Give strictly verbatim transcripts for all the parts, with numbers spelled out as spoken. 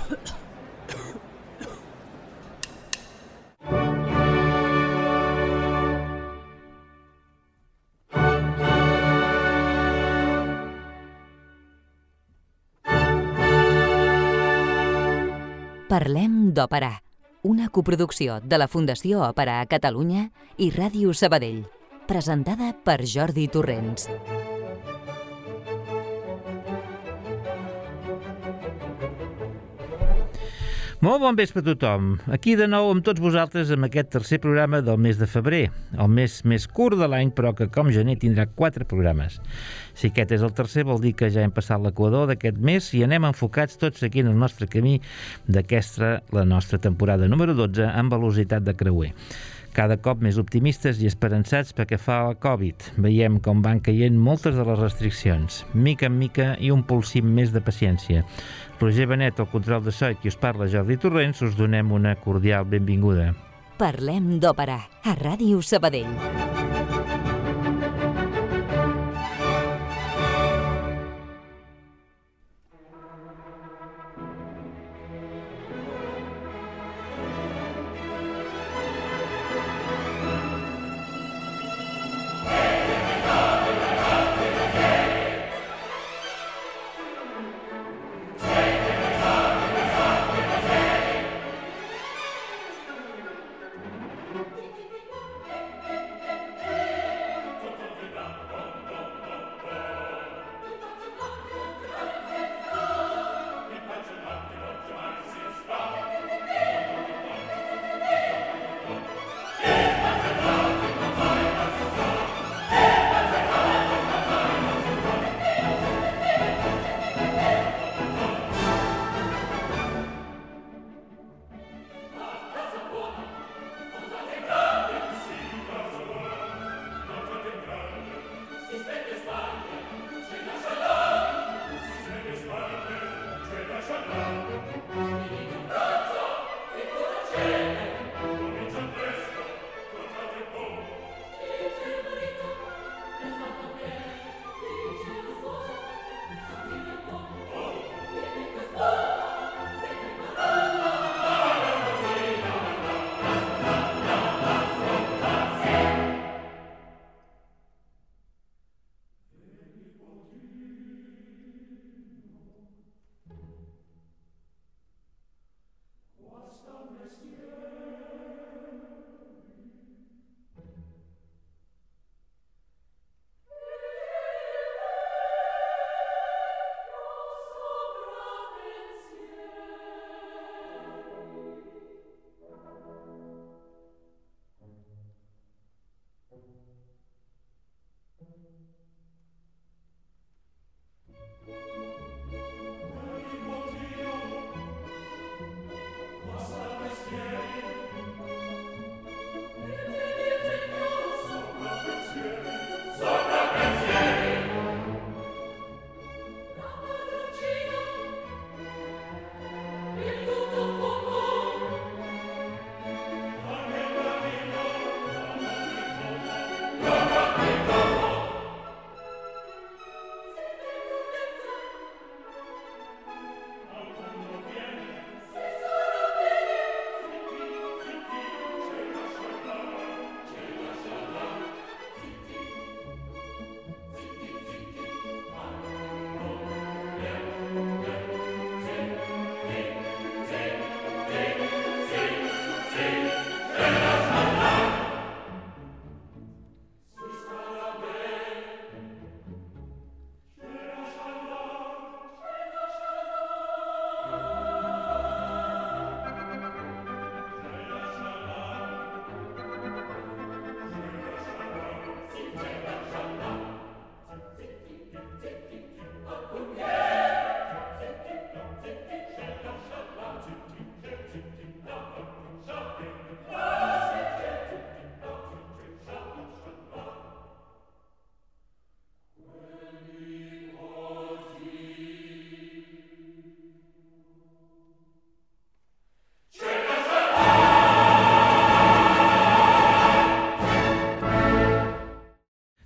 Parlem d'Òpera, una coproducció de la Fundació Òpera a Catalunya i Ràdio Sabadell, presentada per Jordi Torrents. Molt bon vespre a tothom. Aquí de nou amb tots vosaltres amb aquest tercer programa del mes de febrer, el mes més curt de l'any, però que com gener tindrà quatre programes. Si aquest és el tercer, vol dir que ja hem passat l'equador d'aquest mes i anem enfocats tots seguint el nostre camí d'aquesta, la nostra temporada número dotze, amb velocitat de creuer. Cada cop més optimistes i esperançats pel que fa a la Covid. Veiem com van caient moltes de les restriccions, mica en mica i un polsim més de paciència. Roger Benet, al control de so, i qui us parla, Jordi Torrents, us donem una cordial benvinguda. Parlem d'Òpera, a Ràdio Sabadell.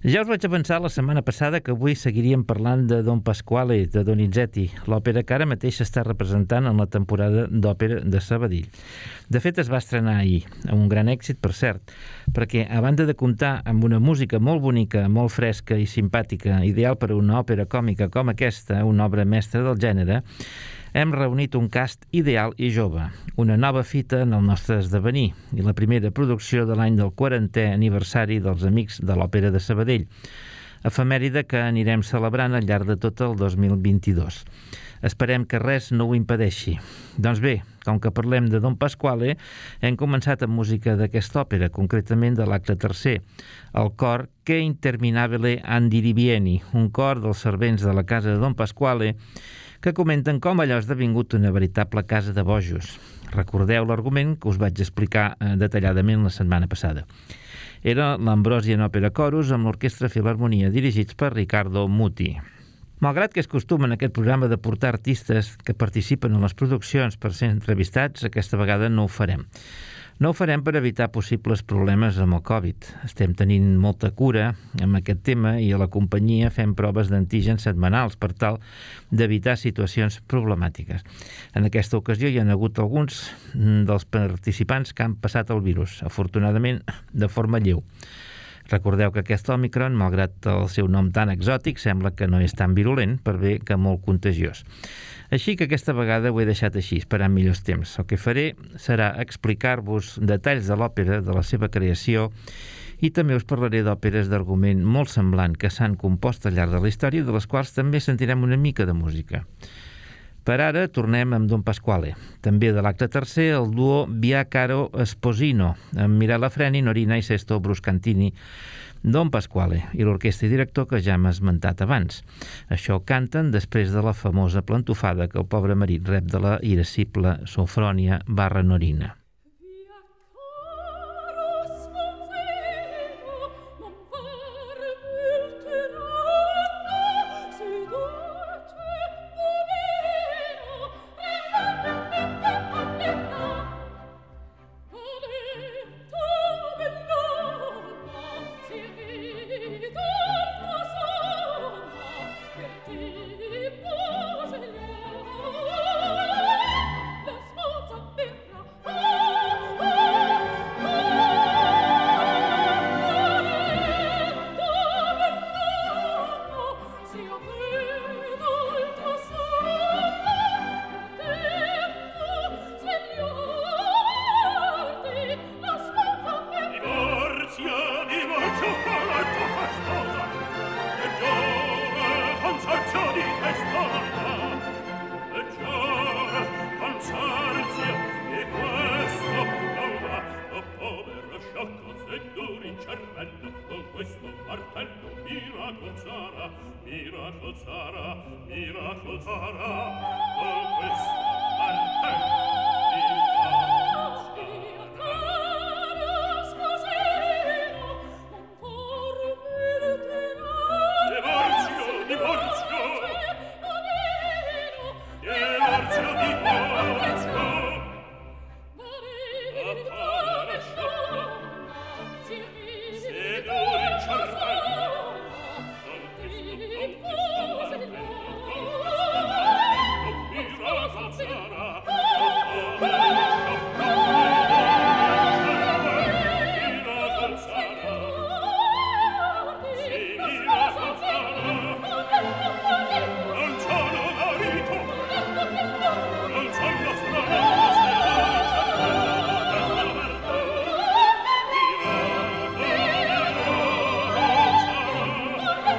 Ja us vaig avançar la setmana passada que avui seguiríem parlant de Don Pasquale, de Donizetti, l'òpera que ara mateix s'està representant en la temporada d'òpera de Sabadell. De fet, es va estrenar ahir, amb un gran èxit, per cert, perquè a banda de comptar amb una música molt bonica, molt fresca i simpàtica, ideal per a una òpera còmica com aquesta, una obra mestra del gènere, hem reunit un cast ideal i jove, una nova fita en el nostre esdevenir i la primera producció de l'any del quarantè aniversari dels Amics de l'Òpera de Sabadell, efemèride que anirem celebrant al llarg de tot el dos mil vint-i-dos. Esperem que res no ho impedeixi. Doncs bé, com que parlem de Don Pasquale, hem començat amb música d'aquesta òpera, concretament de l'acte tercer, el cor Che interminabile andirivieni, un cor dels servents de la casa de Don Pasquale, que comenten com allò ha esdevingut una veritable casa de bojos. Recordeu l'argument que us vaig explicar detalladament la setmana passada. Era l'Ambrosian Opera Chorus amb l'Orquestra Filharmonia dirigits per Riccardo Muti. Malgrat que és costum en aquest programa de portar artistes que participen en les produccions per ser entrevistats, aquesta vegada no ho farem. No ho farem per evitar possibles problemes amb el Covid. Estem tenint molta cura amb aquest tema i a la companyia fem proves d'antígens setmanals per tal d'evitar situacions problemàtiques. En aquesta ocasió hi ha hagut alguns dels participants que han passat el virus, afortunadament de forma lleu. Recordeu que aquest Omicron, malgrat el seu nom tan exòtic, sembla que no és tan virulent, per bé que molt contagiós. Així que aquesta vegada ho he deixat així, esperant millors temps. El que faré serà explicar-vos detalls de l'òpera, de la seva creació, i també us parlaré d'òperes d'argument molt semblant que s'han compost al llarg de la història, de les quals també sentirem una mica de música. Per ara tornem amb Don Pasquale. També de l'acte tercer, el duo Via Caro Sposino, amb Mirella Freni, Norina i Sesto Bruscantini, Don Pasquale i l'orquestra i director que ja hem esmentat abans. Això canten després de la famosa plantofada que el pobre marit rep de la irascible Sofronia barra Norina.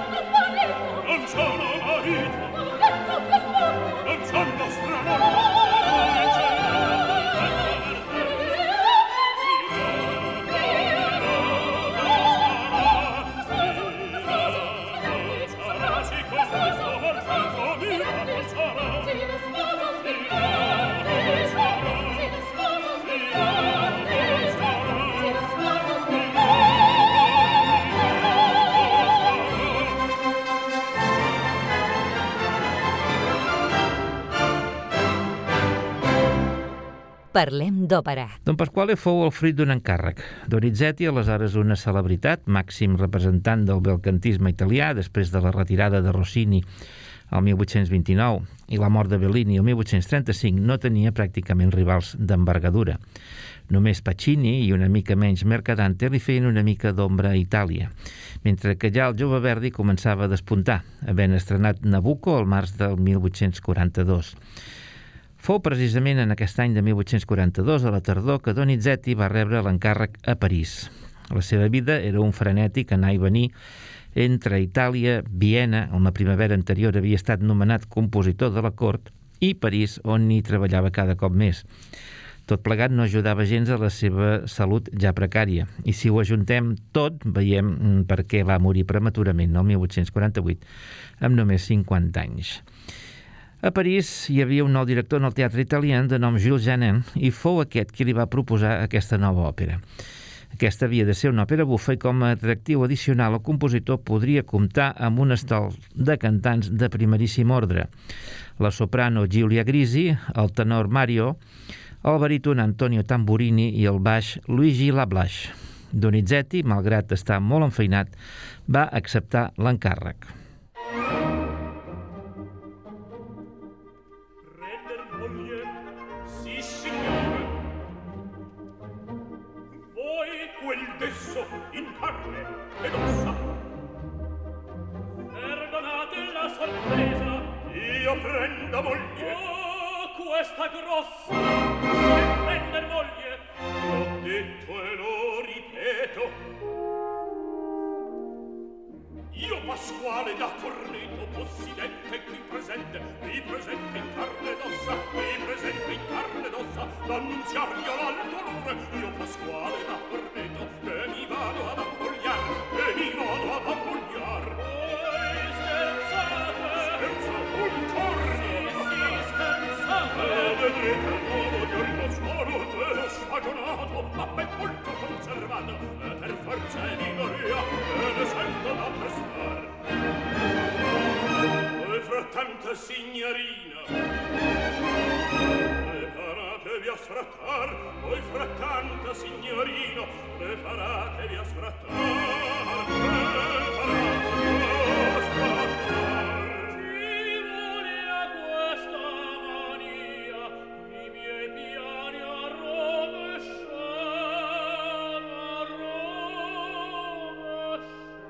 Non sono strano Parlem d'òpera. Don Pasquale fou el fruit d'un encàrrec. Donizetti, aleshores una celebritat, màxim representant del belcantisme italià, després de la retirada de Rossini el mil vuit-cents vint-i-nou i la mort de Bellini el mil vuit-cents trenta-cinc, no tenia pràcticament rivals d'envergadura. Només Pacini i una mica menys Mercadante li feien una mica d'ombra a Itàlia, mentre que ja el jove Verdi començava a despuntar, havent estrenat Nabucco al març del mil vuit-cents quaranta-dos. Fou precisament en aquest any de mil vuit-cents quaranta-dos, a la tardor, que Donizetti va rebre l'encàrrec a París. La seva vida era un frenètic anar i venir entre Itàlia, Viena, on la primavera anterior havia estat nomenat compositor de la cort, i París, on hi treballava cada cop més. Tot plegat no ajudava gens a la seva salut ja precària, i si ho ajuntem tot, veiem per què va morir prematurament el mil vuit-cents quaranta-vuit, amb només cinquanta anys. A París hi havia un nou director en el teatre italià de nom Jules Janin, i fou aquest qui li va proposar aquesta nova òpera. Aquesta havia de ser una òpera bufa i com a atractiu addicional el compositor podria comptar amb un estol de cantants de primeríssim ordre. La soprano Giulia Grisi, el tenor Mario, el baríton Antonio Tamburini i el baix Luigi Lablache. Donizetti, malgrat estar molt enfeinat, va acceptar l'encàrrec. Prenda moglie, oh, questa grossa e prender moglie, l'ho detto e lo ripeto. Io Pasquale da Corneto, possidente qui presente, qui presente in carne ed ossa, qui presente in carne ed ossa, l'annunziario l'alto onore. Io Pasquale da Corneto, che mi vado ad ammogliar, che mi vado ad ammogliar. Voi scherzate, scherzate un corno, sì, sì, scherzate. Vedrete il nuovo giorno suono vero stagionato, ma ben molto conservato, e per forza e vigoria, me ne sento da prestare. Voi frattante signorina, preparatevi a sfrattar, voi frattante signorino, preparatevi a sfrattar, preparatevi a sfrattar. Ci vuole questa mania, i miei piani a rovesciar, a rovesciar.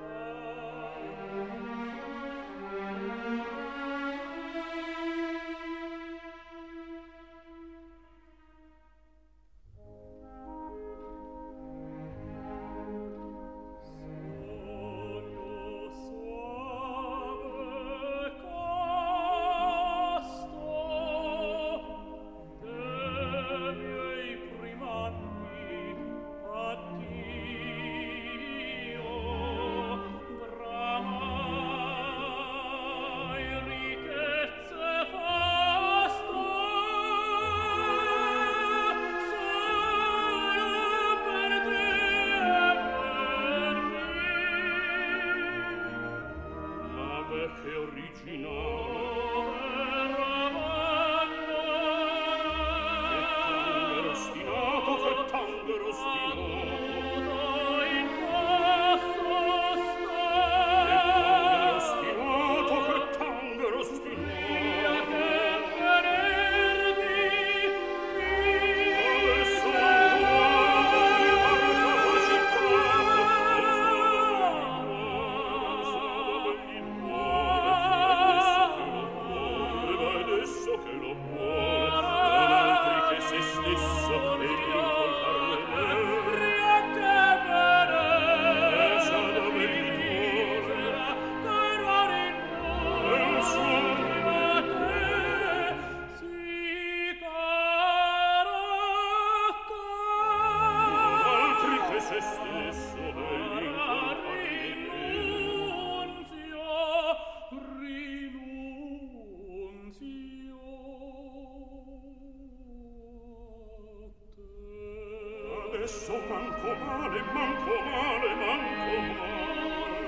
Adesso manco male, manco male, manco male.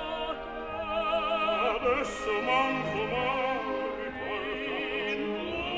Adesso manco male, ricordaci.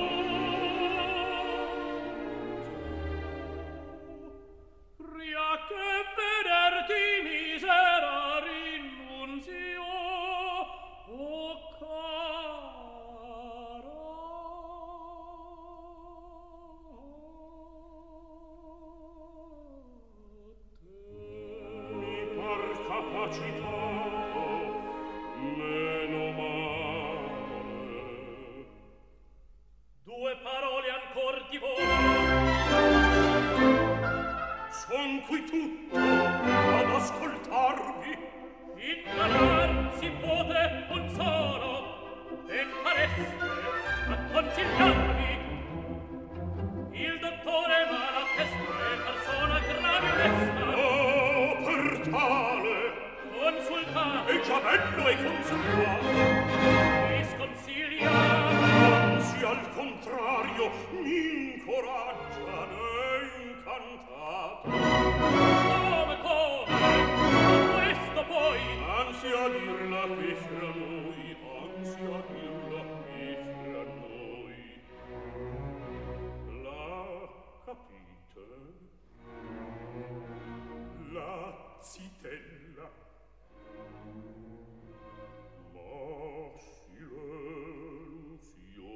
mio mi incoraggiano incantato. Come, come, questo poi? Ansia a dirla qui fra noi, ansia a dirla qui fra noi. La capite? La zitella. Ma silenzio.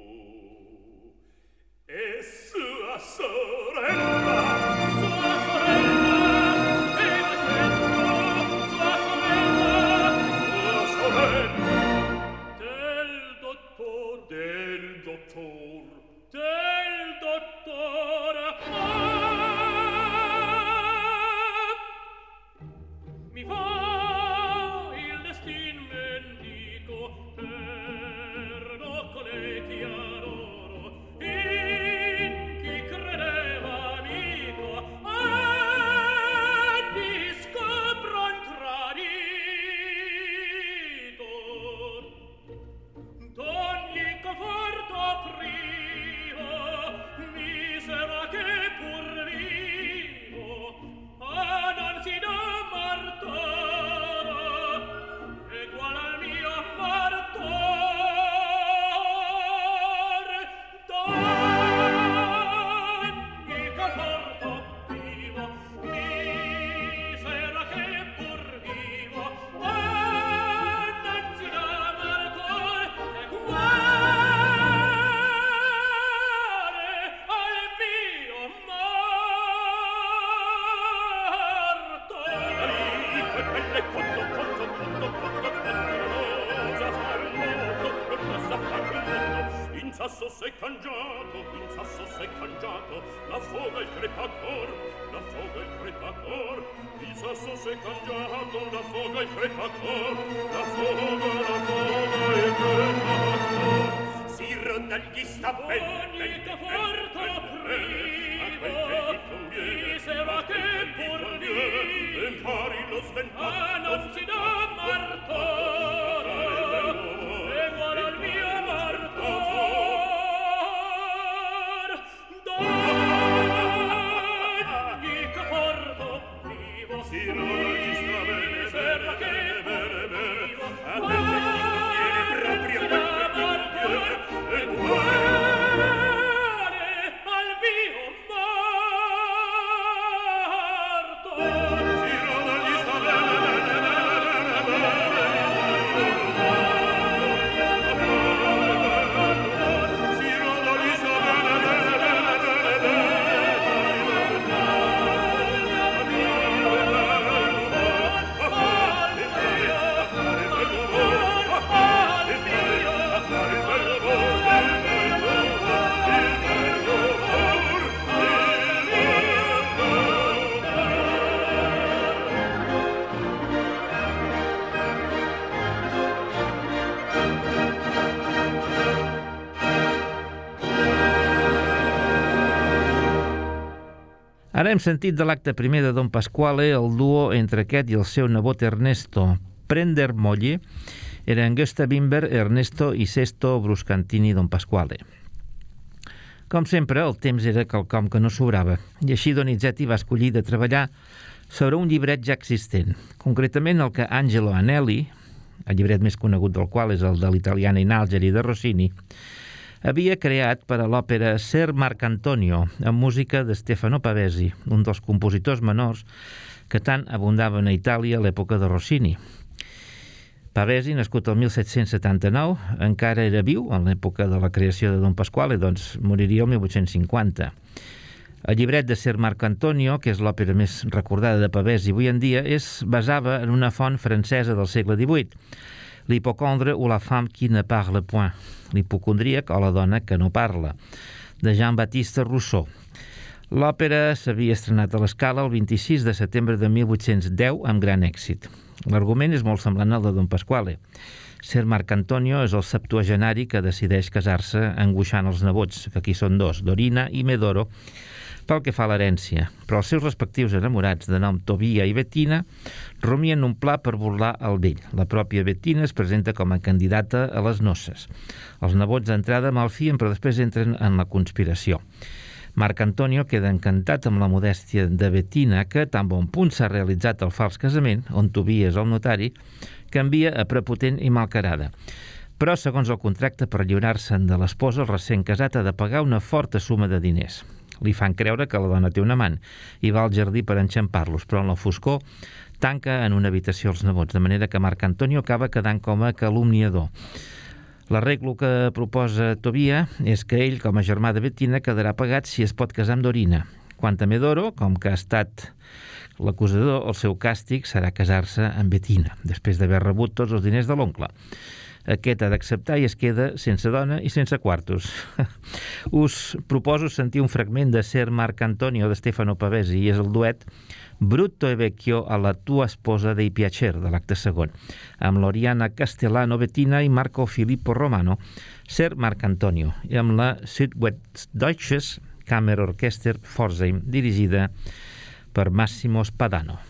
E sua sorella, sua sorella, e la sento, sua sorella, sua sorella. Del dottor, del dottor, del dottor, ah, mi fa il destin mendico per noccole chiaroro in chi credeva amico e mi scopro un traditor d'ogni conforto privo misera che pur vivo a non si dà martoro egual al mio martor d'ogni conforto privo misera che pur vivo a non si dà martor egual al mio in sasso s'è cangiato, in sasso s'è cangiato, la foga il crepacor, la foga il crepacor, in sasso s'è cangiato, la foga il crepacor, la foga, la foga il crepacor. Si ronda gli stappelli, ogni conforto privo, misera che pur vivo, impari lo sventato, ah, non si dà martoro, egual al mio martor. D'ogni conforto privo, si ronda gli stappelli, misera che pur vivo, a te che conviene proprio Ara hem sentit de l'acte primer de Don Pasquale el duo entre aquest i el seu nebot Ernesto. Prender moglie eren Gösta Wimber, Ernesto i Sesto Bruscantini Don Pasquale. Com sempre, el temps era quelcom que no sobrava, i així Donizetti va escollir de treballar sobre un llibret ja existent, concretament el que Angelo Anelli, el llibret més conegut del qual és el de l'Italiana in Algeri de Rossini, havia creat per a l'òpera Ser Marcantonio, amb música de Stefano Pavesi, un dels compositors menors que tant abundaven a Itàlia a l'època de Rossini. Pavesi, nascut el mil set-cents setanta-nou, encara era viu en l'època de la creació de Don Pasquale, doncs moriria el mil vuit-cents cinquanta. El llibret de Ser Marcantonio, que és l'òpera més recordada de Pavesi avui en dia, es basava en una font francesa del segle divuit, l'Hypocondre ou la femme qui ne parle point, l'hipocondríac o la dona que no parla, de Jean-Baptiste Rousseau. L'òpera s'havia estrenat a l'Escala el vint-i-sis de setembre de mil vuit-cents deu amb gran èxit. L'argument és molt semblant al de Don Pasquale. Ser Marcantonio és el septuagenari que decideix casar-se angoixant els nebots, que aquí són dos, Dorina i Medoro, pel que fa a l'herència, però els seus respectius enamorats de nom Tobia i Bettina rumien un pla per burlar el vell. La pròpia Bettina es presenta com a candidata a les noces. Els nebots d'entrada malfien, però després entren en la conspiració. Marc Antonio queda encantat amb la modèstia de Bettina, que tan bon punt s'ha realitzat el fals casament, on Tobia és el notari, canvia a prepotent i malcarada. Però, segons el contracte, per lliurar-se'n de l'esposa, el recent casat ha de pagar una forta suma de diners. Li fan creure que la dona té un amant i va al jardí per enxampar-los, però en la foscor tanca en una habitació els nebots, de manera que Marc Antonio acaba quedant com a calumniador. L'arreglo que proposa Tobia és que ell, com a germà de Bettina, quedarà pagat si es pot casar amb Dorina. Quant a Medoro, com que ha estat l'acusador, el seu càstig serà casar-se amb Bettina, després d'haver rebut tots els diners de l'oncle. Aquest ha d'acceptar i es queda sense dona i sense quartos. Us proposo sentir un fragment de Ser Marc Antonio de Stefano Pavesi, i és el duet Brutto e vecchio alla tua sposa dei piacer, de l'acte segon, amb l'Oriana Castellano Bettina i Marco Filippo Romano, Ser Marc Antonio, i amb la Südwestdeutsches Kammerorchester Pforzheim, dirigida per Massimo Spadano.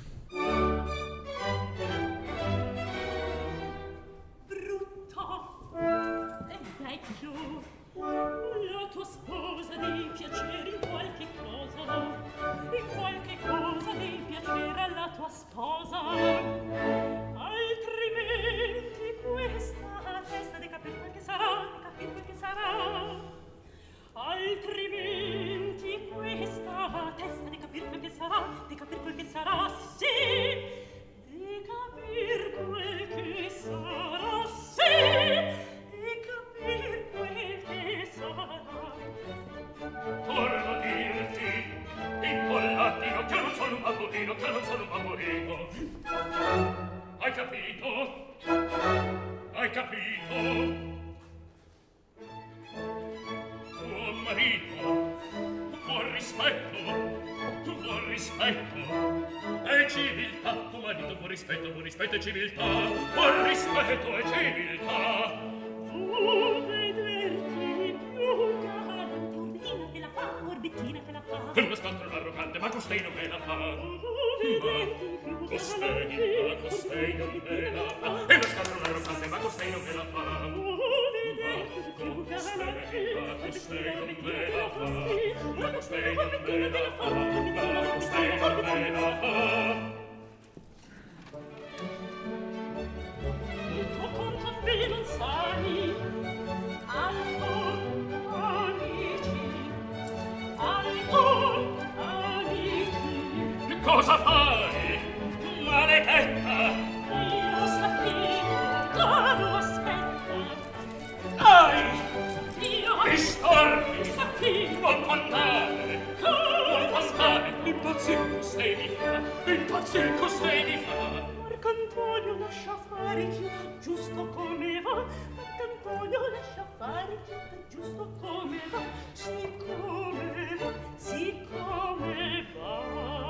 Cosa fai? Maledetta! Io sapevo, caro aspetta! Ai! Io... Mi stormi! Sapevo! Non mandare! Non passare! Impazzir costei di fa! Impazzir costei di fa! Marc Antonio lascia fare giusto come va! Marc Antonio lascia fare giusto come va! Siccome va! Siccome va!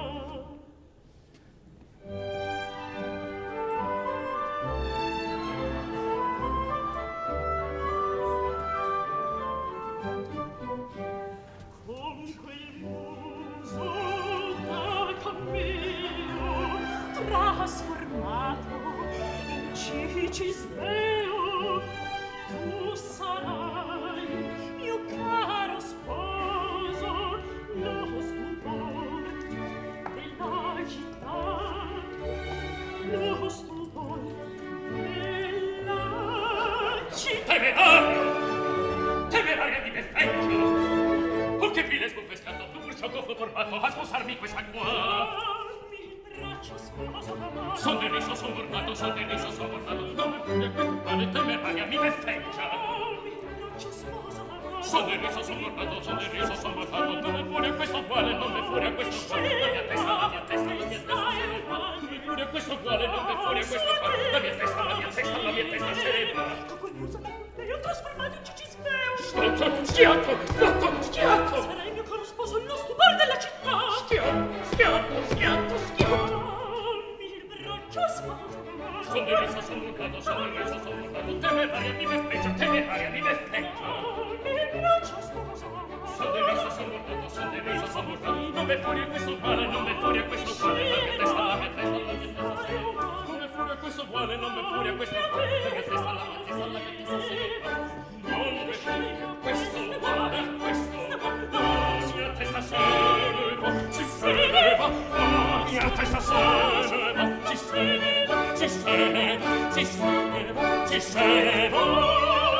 Con quel muso da cammino trasformato in cicisbeo, tu sarai mio caro sposo, lo stupore della città. Lo stupore della città. Temerario! Temeraria di beffecchio! Oh, che vile sbuffescato, fu pur ciò che fu formato a sposarmi questa qua! Mi braccio sposo d'amore! Son deriso, son mortato, son deriso, son mortato! Non mi furia questo male, temeraria mi beffecchia! Mi braccio sposo d'amore! Son deriso, son mortato, son deriso, son mortato! Non mi furia questo quale, non mi furia questo quale! La mia testa, la mia testa, la mia testa! Fuori questo quale, non mi fuori questo quale. La mia testa, la mia testa, la mia testa se ne va. Con quel muso da io trasformato in cicisbeo. Schiatto, schiatto, schiatto, schiatto. Sarai il mio caro sposo, lo stupore della città. Schiatto, schiatto, schiatto, schiatto. Il braccio sposo. Son deriso, son mutato, son deriso, son mutato. Temeraria mi beffeggia, temeraria mi beffeggia. Il braccio sposo. Son deriso, son mutato. Non ve fuori a questo quale, non ve fuori a questo quale, perché testa la mia testa, la mia testa sei. Non ve fuori a questo quale, non ve fuori a questo quale, perché testa la mia testa, la mia testa sei. Non ve fuori a questo quale, questo quale, la mia testa se ne va, ci se ne va, la mia testa se ne va, ci se ne va, ci se ne va, ci se ne va, ci se ne va.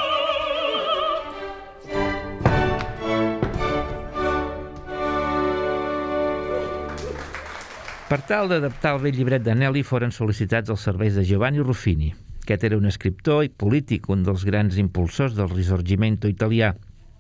Per tal d'adaptar el vell llibret de Nelly foren sol·licitats els serveis de Giovanni Ruffini. Aquest era un escriptor i polític, un dels grans impulsors del Risorgimento italià,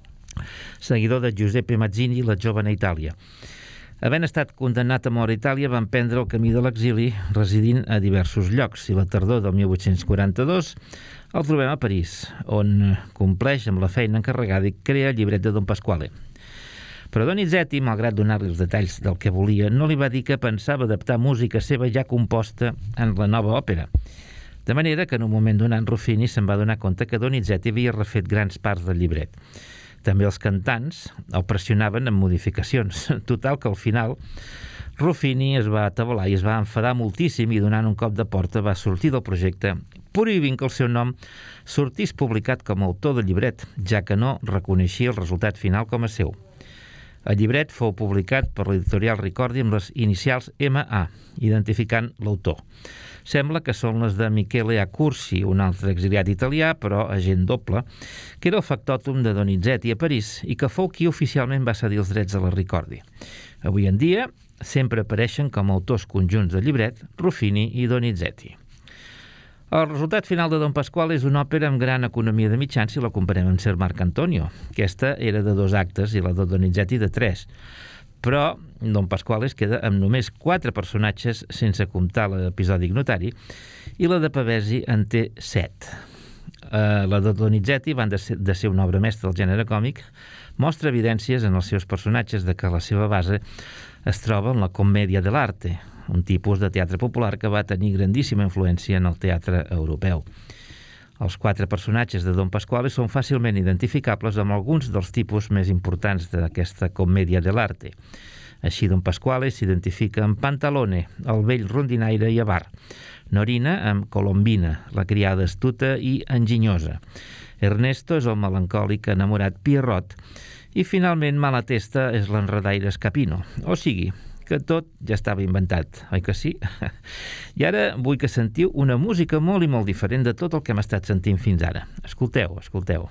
seguidor de Giuseppe Mazzini i la Giovane Itàlia. Havent estat condemnat a mort a Itàlia, va emprendre el camí de l'exili, residint a diversos llocs, i la tardor del mil vuit-cents quaranta-dos el trobem a París, on compleix amb la feina encarregada i crea el llibret de Don Pasquale. Però Donizetti, malgrat donar-li els detalls del que volia, no li va dir que pensava adaptar música seva ja composta en la nova òpera. De manera que en un moment donat Ruffini se'n va donar compte que Donizetti havia refet grans parts del llibret. També els cantants el pressionaven amb modificacions. Total que al final Ruffini es va atabalar i es va enfadar moltíssim i donant un cop de porta va sortir del projecte, prohibint que el seu nom sortís publicat com a autor del llibret, ja que no reconeixia el resultat final com a seu. El llibret fou publicat per l'editorial Ricordi amb les inicials ema a, identificant l'autor. Sembla que són les de Michele Accursi, un altre exiliat italià, però agent doble, que era el factòtum de Donizetti a París i que fou qui oficialment va cedir els drets a la Ricordi. Avui en dia sempre apareixen com a autors conjunts del llibret Ruffini i Donizetti. El resultat final de Don Pasquale és una òpera amb gran economia de mitjans si la comparem amb Sir Marc Antonio. Aquesta era de dos actes i la de Donizetti de tres. Però Don Pasquale es queda amb només quatre personatges sense comptar l'episòdic notari i la de Pavesi en té set. Uh, la de Donizetti, van de ser, de ser una obra mestra del gènere còmic, mostra evidències en els seus personatges de que la seva base es troba en la commèdia de l'arte, un tipus de teatre popular que va tenir grandíssima influència en el teatre europeu. Els quatre personatges de Don Pasquale són fàcilment identificables amb alguns dels tipus més importants d'aquesta commèdia de l'arte. Així, Don Pasquale s'identifica amb Pantalone, el vell rondinaire i avar, Norina amb Colombina, la criada astuta i enginyosa, Ernesto és el melancòlic enamorat Pierrot i, finalment, Malatesta és l'enredaire Scapino, o sigui, que tot ja estava inventat, oi que sí? I ara vull que sentiu una música molt i molt diferent de tot el que hem estat sentint fins ara. Escolteu, escolteu.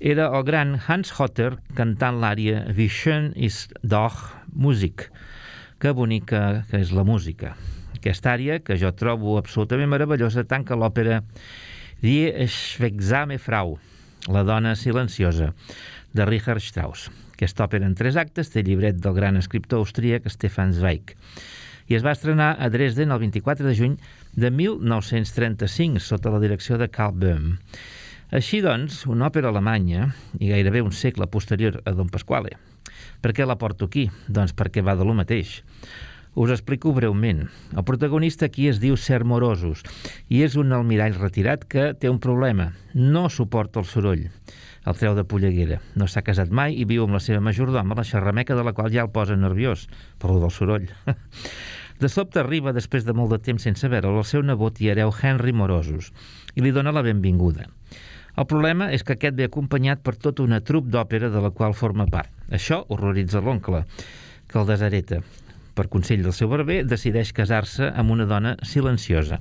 era el gran Hans Hotter cantant l'ària Wie schön ist doch Musik, que bonica que és la música. Aquesta ària, que jo trobo absolutament meravellosa, tant que l'òpera Die schweigsame Frau, la dona silenciosa, de Richard Strauss. Aquesta òpera en tres actes té llibret del gran escriptor austríac Stefan Zweig i es va estrenar a Dresden el vint-i-quatre de juny de mil nou-cents trenta-cinc sota la direcció de Karl Böhm. Així doncs, una òpera alemanya, i gairebé un segle posterior a Don Pasquale. Per què la porto aquí? Doncs perquè va de lo mateix. Us explico breument. El protagonista aquí es diu Ser Morosos i és un almirall retirat que té un problema. No suporta el soroll. El treu de polleguera. No s'ha casat mai i viu amb la seva majordoma, la xerrameca de la qual ja el posa nerviós, per lo del soroll. De sobte arriba, després de molt de temps sense veure'l, el seu nebot i hereu Henry Morosos i li dona la benvinguda. El problema és que aquest ve acompanyat per tota una trup d'òpera de la qual forma part. Això horroritza l'oncle, que el deshereta. Per consell del seu barber, decideix casar-se amb una dona silenciosa.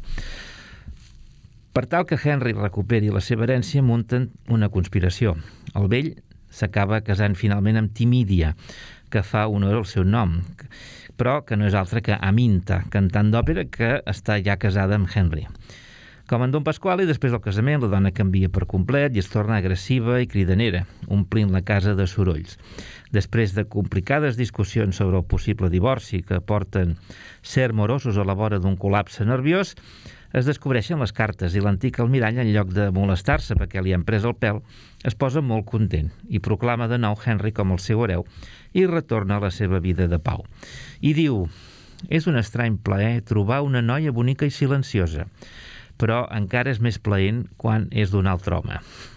Per tal que Henry recuperi la seva herència, munten una conspiració. El vell s'acaba casant finalment amb Timidia, que fa honor al seu nom, però que no és altra que Aminta, cantant d'òpera que està ja casada amb Henry. Com en Don Pasquale, després del casament, la dona canvia per complet i es torna agressiva i cridanera, omplint la casa de sorolls. Després de complicades discussions sobre el possible divorci que porten Ser Morosos a la vora d'un col·lapse nerviós, es descobreixen les cartes i l'antic almirall, en lloc de molestar-se perquè li han pres el pèl, es posa molt content i proclama de nou Henry com el seu hereu i retorna a la seva vida de pau. I diu: és un estrany plaer trobar una noia bonica i silenciosa, però encara és més plaent quan és d'un altre home.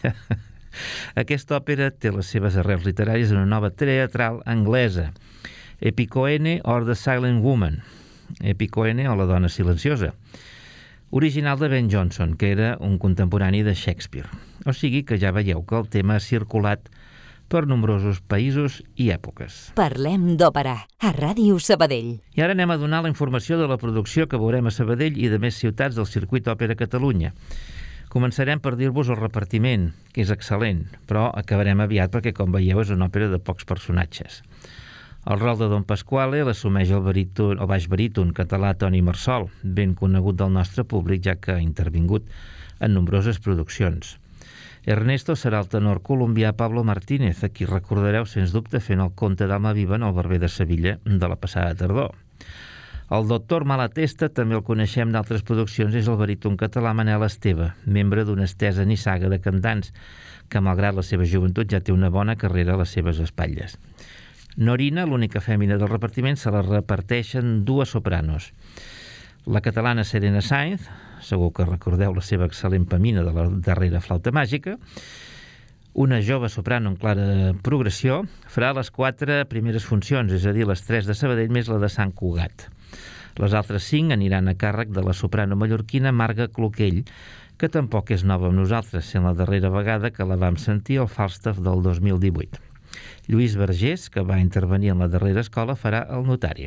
Aquesta òpera té les seves arrels literàries en una nova teatral anglesa, Epicoene or the Silent Woman, Epicoene o la dona silenciosa, original de Ben Jonson, que era un contemporani de Shakespeare. O sigui que ja veieu que el tema ha circulat per nombrosos països i èpoques. Parlem d'òpera, a Ràdio Sabadell. I ara anem a donar la informació de la producció que veurem a Sabadell i de més ciutats del circuit Òpera Catalunya. Començarem per dir-vos el repartiment, que és excel·lent, però acabarem aviat perquè, com veieu, és una òpera de pocs personatges. El rol de Don Pasquale l'assumeix el, baríton, el baix baríton català Toni Marsol, ben conegut del nostre públic, ja que ha intervingut en nombroses produccions. Ernesto serà el tenor colombià Pablo Martínez, a qui recordareu, sens dubte, fent el conte d'Alma Viva en el Barber de Sevilla de la passada tardor. El doctor Malatesta, també el coneixem d'altres produccions, és el baríton català Manel Esteve, membre d'una estesa nissaga de cantants, que malgrat la seva joventut ja té una bona carrera a les seves espatlles. Norina, l'única fèmina del repartiment, se la reparteixen dues sopranos. La catalana Serena Sainz, segur que recordeu la seva excel·lent Pamina de la darrera Flauta Màgica, una jove soprano en clara progressió, farà les quatre primeres funcions, és a dir, les tres de Sabadell més la de Sant Cugat. Les altres cinc aniran a càrrec de la soprano mallorquina Marga Cloquell, que tampoc és nova amb nosaltres, sent la darrera vegada que la vam sentir al Falstaff del dos mil divuit. Lluís Vergés, que va intervenir en la darrera escola, farà el notari.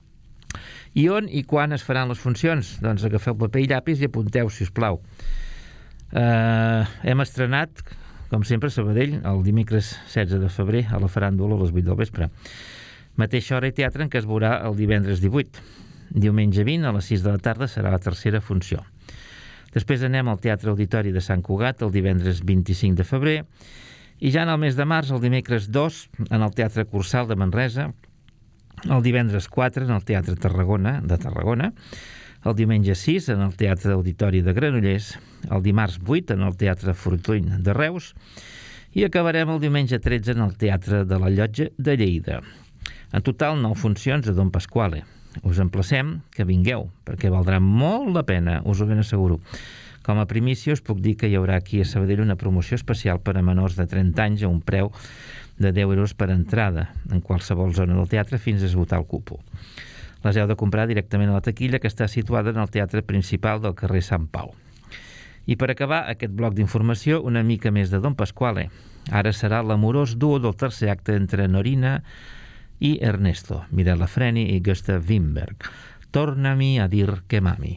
I on i quan es faran les funcions? Doncs agafeu paper i llapis i apunteu, si us plau. Uh, hem estrenat, com sempre, a Sabadell, el dimecres setze de febrer, a la Faràndula, a les vuit del vespre. Mateixa hora i teatre en què es veurà el divendres divuit. Diumenge vint, a les sis de la tarda, serà la tercera funció. Després anem al Teatre Auditori de Sant Cugat, el divendres vint-i-cinc de febrer, i ja en el mes de març, el dimecres dos, en el Teatre Cursal de Manresa, el divendres quatre en el Teatre Tarragona de Tarragona, el diumenge sis en el Teatre Auditori de Granollers, el dimarts vuit en el Teatre Fortuny de Reus i acabarem el diumenge tretze en el Teatre de la Llotja de Lleida. En total, nou funcions de Don Pasquale. Us emplacem que vingueu, perquè valdrà molt la pena, us ho ben asseguro. Com a primícia us puc dir que hi haurà aquí a Sabadell una promoció especial per a menors de trenta anys a un preu de deu euros per entrada en qualsevol zona del teatre fins a esgotar el cupo. Les heu de comprar directament a la taquilla, que està situada en el teatre principal del carrer Sant Pau. I per acabar aquest bloc d'informació, una mica més de Don Pasquale. Ara serà l'amorós duo del tercer acte entre Norina i Ernesto, Mirella Freni i Gustav Wimberg. Tornami a dir que mami.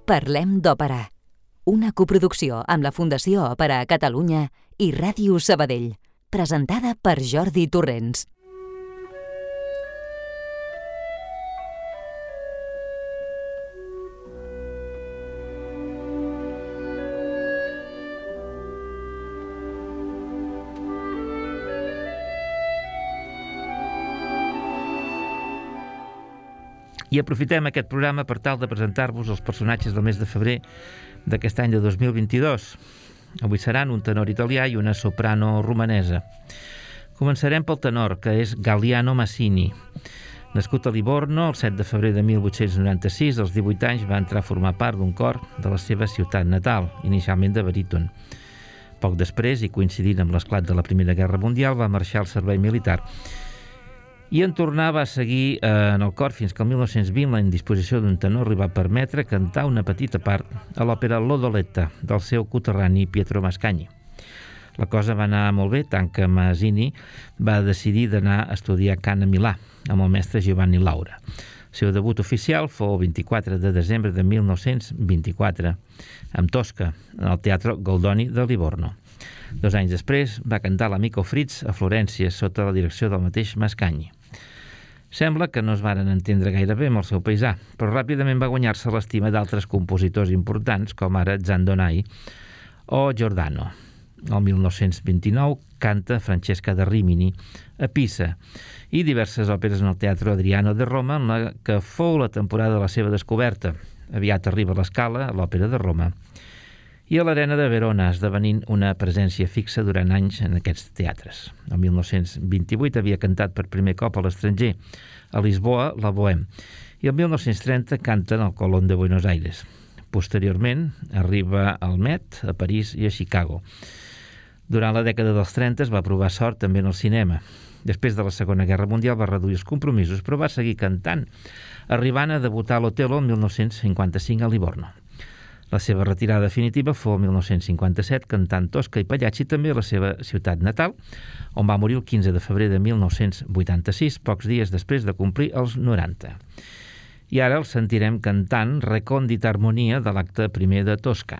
Parlem d'Òpera, una coproducció amb la Fundació Òpera a Catalunya i Ràdio Sabadell, presentada per Jordi Torrents. I aprofitem aquest programa per tal de presentar-vos els personatges del mes de febrer d'aquest any de dos mil vint-i-dos. Avui seran un tenor italià i una soprano romanesa. Començarem pel tenor, que és Galliano Massini. Nascut a Livorno el set de febrer de mil vuit-cents noranta-sis, als divuit anys va entrar a formar part d'un cor de la seva ciutat natal, inicialment de baríton. Poc després, i coincidint amb l'esclat de la Primera Guerra Mundial, va marxar al servei militar i en tornar va seguir eh, en el cor fins que el mil nou-cents vint la indisposició d'un tenor li va permetre cantar una petita part a l'òpera L'Odoletta del seu coterrani Pietro Mascagni. La cosa va anar molt bé, tant que Massini va decidir d'anar a estudiar cant a Milà amb el mestre Giovanni Laura. El seu debut oficial fou el vint-i-quatre de desembre de mil nou-cents vint-i-quatre amb Tosca, al Teatro Goldoni de Livorno. Dos anys després va cantar l'Amico Fritz a Florència sota la direcció del mateix Mascagni. Sembla que no es varen entendre gaire bé amb el seu paisà, però ràpidament va guanyar-se l'estima d'altres compositors importants, com ara Zandonai o Giordano. El mil nou-cents vint-i-nou canta Francesca de Rimini a Pisa i diverses òperes en el Teatro Adriano de Roma, en la que fou la temporada de la seva descoberta. Aviat arriba a l'Escala, a l'Òpera de Roma, i a l'Arena de Verona, esdevenint una presència fixa durant anys en aquests teatres. El mil nou-cents vint-i-vuit havia cantat per primer cop a l'estranger, a Lisboa, la Bohème, i el mil nou-cents trenta canta en el Colón de Buenos Aires. Posteriorment arriba al Met, a París i a Chicago. Durant la dècada dels trenta es va provar sort també en el cinema. Després de la Segona Guerra Mundial va reduir els compromisos, però va seguir cantant, arribant a debutar a l'Otello el mil nou-cents cinquanta-cinc a Livorno. La seva retirada definitiva fou el mil nou-cents cinquanta-set cantant Tosca i Pagliacci, també a la seva ciutat natal, on va morir el quinze de febrer de mil nou-cents vuitanta-sis, pocs dies després de complir els noranta. I ara el sentirem cantant Recòndita Harmonia de l'acte primer de Tosca.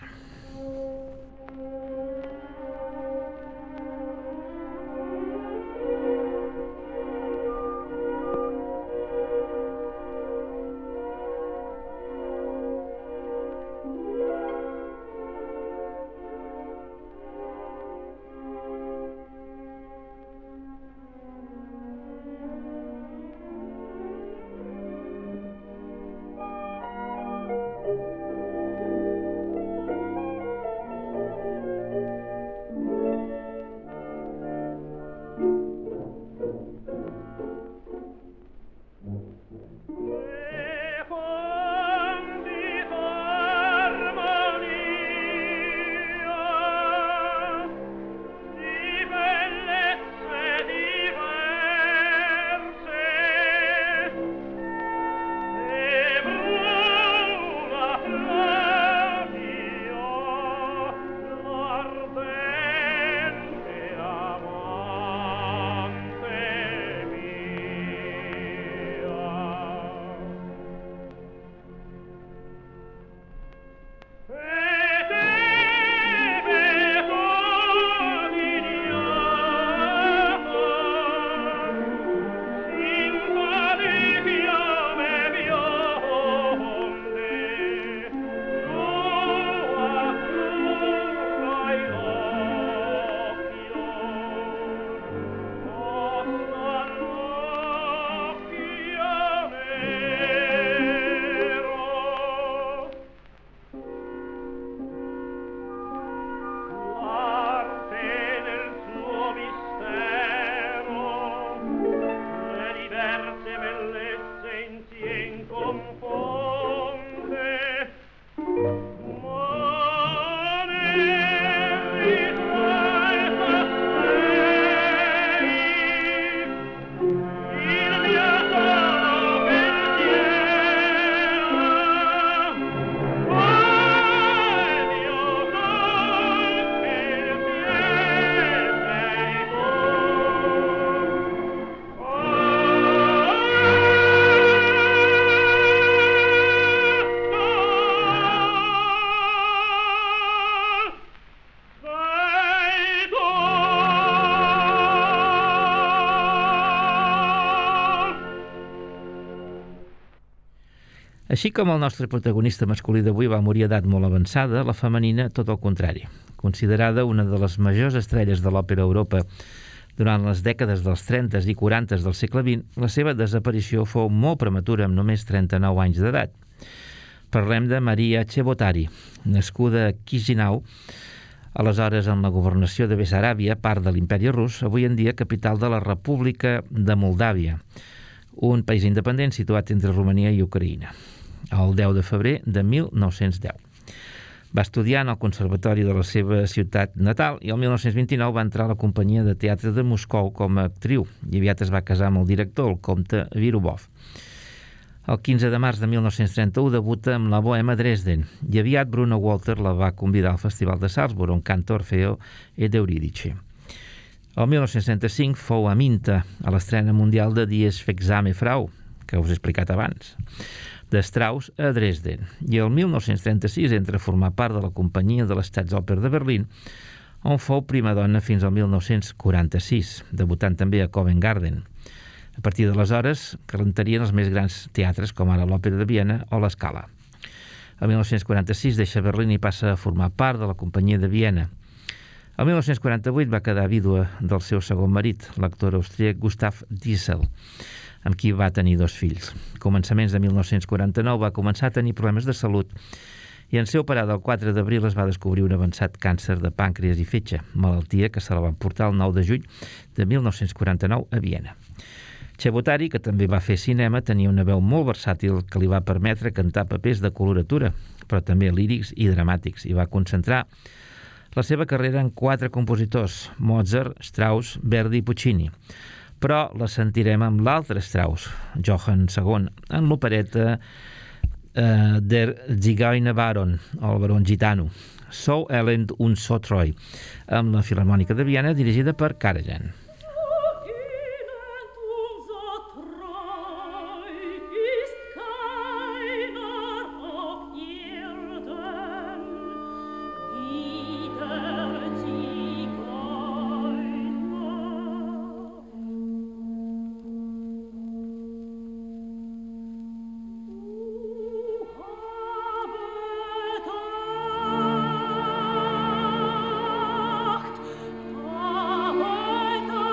Així com el nostre protagonista masculí d'avui va morir a edat molt avançada, la femenina tot el contrari. Considerada una de les majors estrelles de l'òpera a Europa durant les dècades dels trenta i quaranta del segle vint, la seva desaparició fou molt prematura amb només trenta-nou anys d'edat. Parlem de Maria Cevotari, nascuda a Chisinau, aleshores en la governació de Bessaràbia, part de l'imperi rus, avui en dia capital de la República de Moldàvia, un país independent situat entre Romania i Ucraïna, el deu de febrer de mil nou-cents deu. Va estudiar en el conservatori de la seva ciutat natal i el mil nou-cents vint-i-nou va entrar a la companyia de teatre de Moscou com a actriu i aviat es va casar amb el director, el comte Virubov. El quinze de març de mil nou-cents trenta-u debuta amb la Bohème a Dresden i aviat Bruno Walter la va convidar al Festival de Salzburg, on canta Orfeo ed Eurídice. El mil nou-cents trenta-cinc fou a Minta, a l'estrena mundial de Dies Fexame Frau, que us he explicat abans, de Strauss a Dresden, i el mil nou-cents trenta-sis entra a formar part de la companyia de l'Staatsoper de Berlín, on fou primadona fins al mil nou-cents quaranta-sis, debutant també a Covent Garden. A partir d'aleshores, cantarien els més grans teatres, com ara l'Òpera de Viena o l'Scala. El mil nou-cents quaranta-sis deixa Berlín i passa a formar part de la companyia de Viena. El mil nou-cents quaranta-vuit va quedar vídua del seu segon marit, l'actor austríac Gustav Diesel, amb qui va tenir dos fills. A començaments de mil nou-cents quaranta-nou va començar a tenir problemes de salut i en ser operada el quatre d'abril es va descobrir un avançat càncer de pàncreas i fetge, malaltia que se la van portar el nou de juny de mil nou-cents quaranta-nou a Viena. Cevotari, que també va fer cinema, tenia una veu molt versàtil que li va permetre cantar papers de coloratura, però també lírics i dramàtics, i va concentrar la seva carrera en quatre compositors, Mozart, Strauss, Verdi i Puccini. Però la sentirem amb l'altre Strauss, Johann segon, en l'opereta eh, Der Zigeunerbaron, el baron gitano, So Elend und so treu, amb la Filharmònica de Viena dirigida per Karajan. Acht,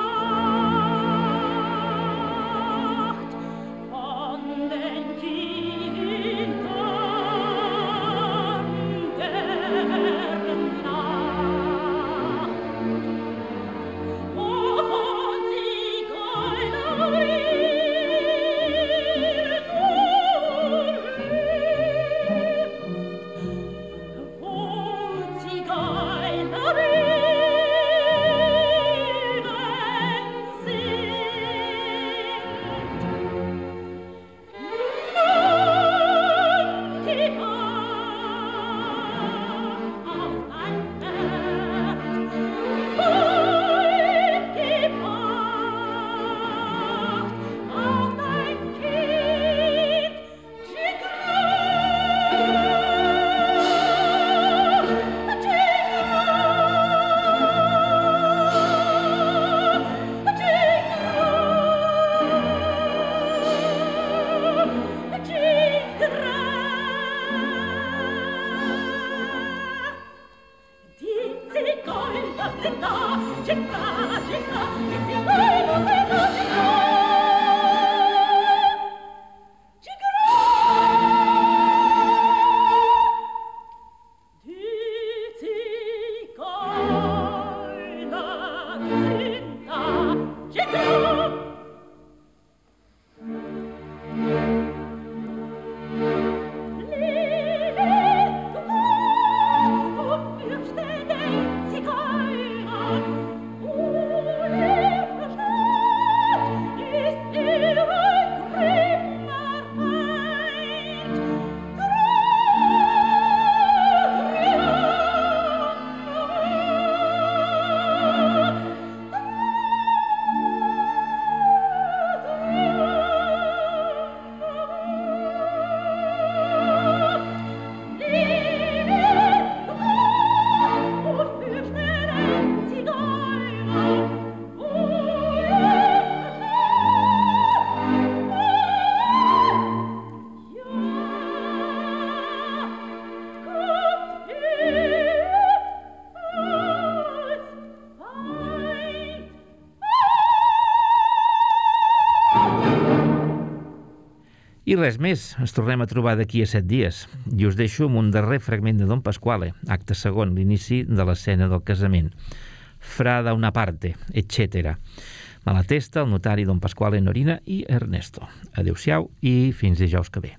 I res més, ens tornem a trobar d'aquí a set dies. I us deixo amb un darrer fragment de Don Pasquale, acte segon, l'inici de l'escena del casament. Fra da una parte, etcètera. Malatesta, el notari Don Pasquale, Norina i Ernesto. Adéu-siau i fins dijous que ve.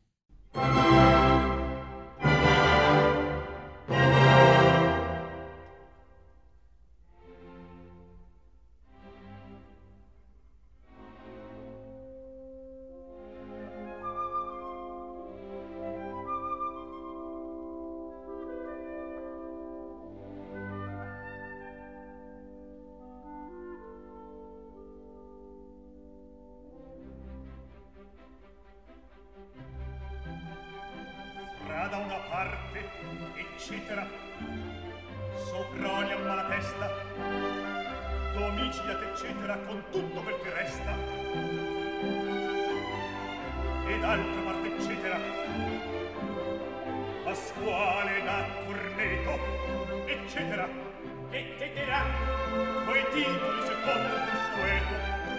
Da una parte, eccetera. Sovroni a Malatesta, Domiciat, eccetera, con tutto quel che resta. E d'altra parte, eccetera. Pasquale da Corneto, eccetera. Eccetera. Coi titoli secondo il consueto.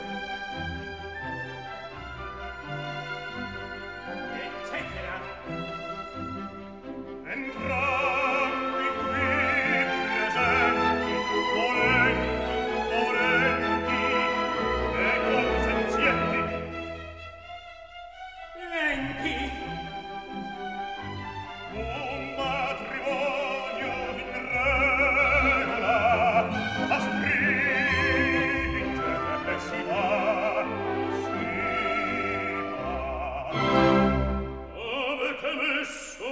Entrambi qui presenti, volenti, volenti e consenzienti. Enti un matrimonio in regola a stringere si va, si va. Avete messo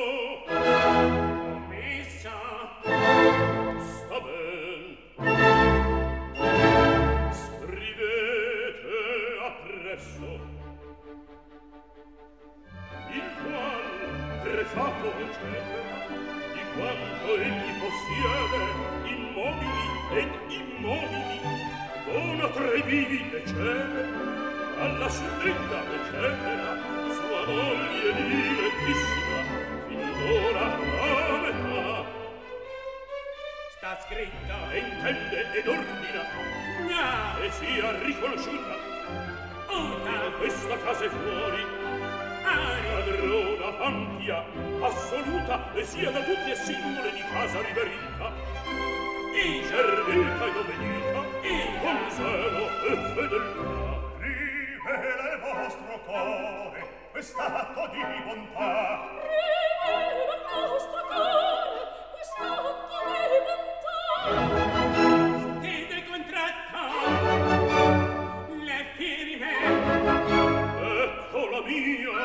fatto eccetera di quanto egli possiede immobili ed immobili dona tra i vivi eccetera alla suddetta eccetera sua moglie dilettissima fin d'ora a metà sta scritta e intende ed ordina Gna! E sia riconosciuta da questa casa e fuori padrona ampia, assoluta e sia da tutti e singole di casa riverita e servita ed obbedita e con zelo e fedeltà rivela il vostro cuore quest'atto di bontà rivela il vostro cuore quest'atto di bontà stete contratta le firme ecco la mia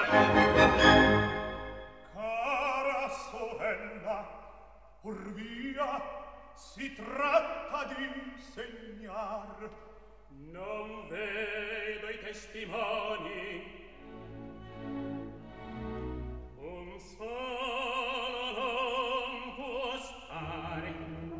cara sorella or via si tratta di segnar non vedo i testimoni un solo non può stare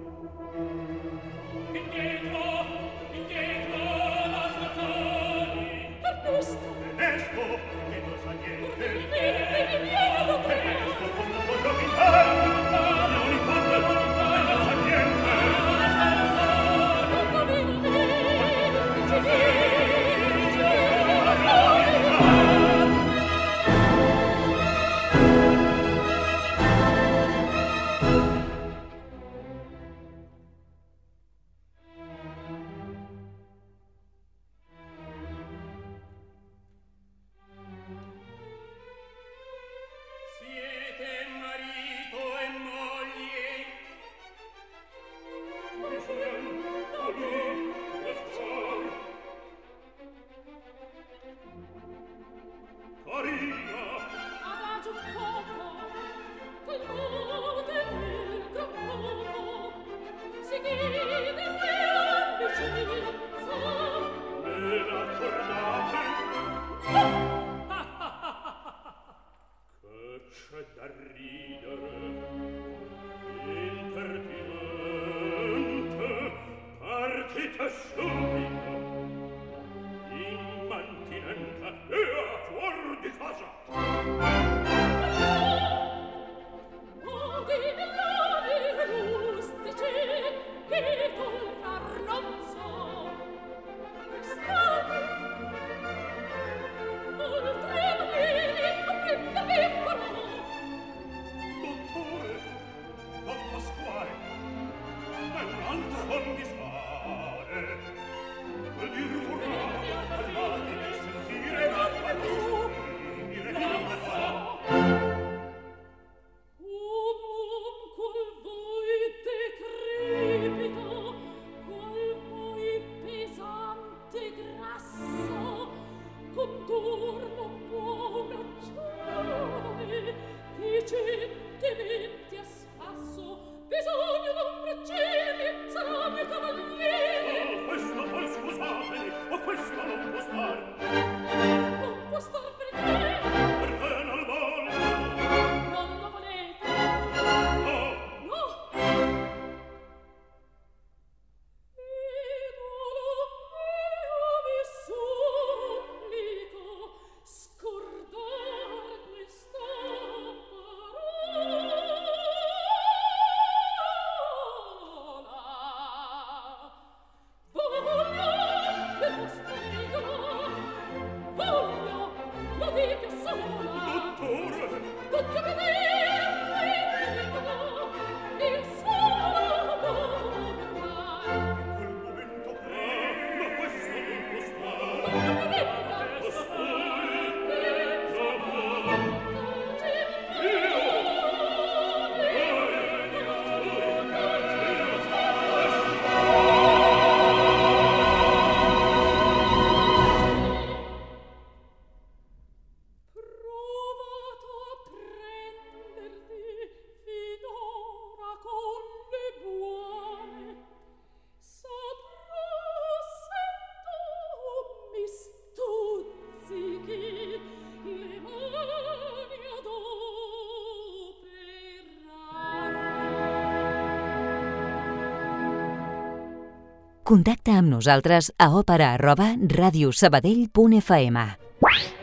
indietro indietro la stazione Ernesto Ernesto che non sa niente mi viene mi viene da te Ernesto con un po' rovinare non importa non sa niente non sa niente Contacta amb nosaltres a òpera arroba radiosabadell punt f m.